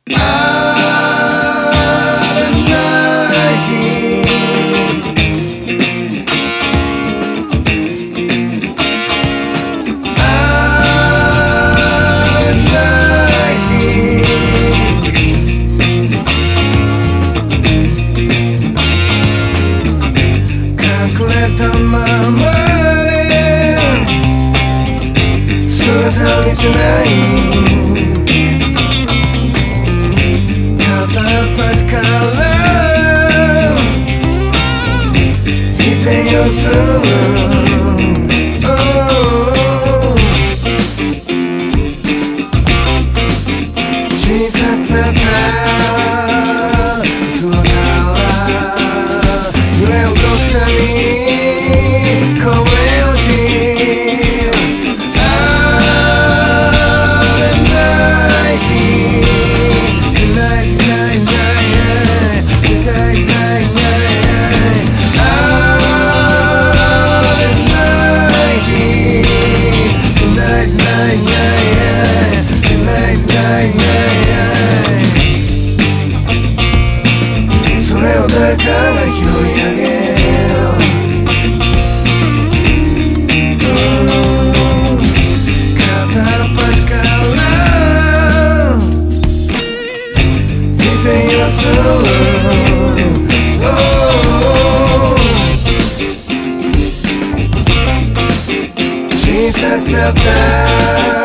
見せない片っ端から否定をする小さくなった空から揺れ動くたびこぼれ落ちそれを誰かが拾い上げ片っ端から否定をする小さくなった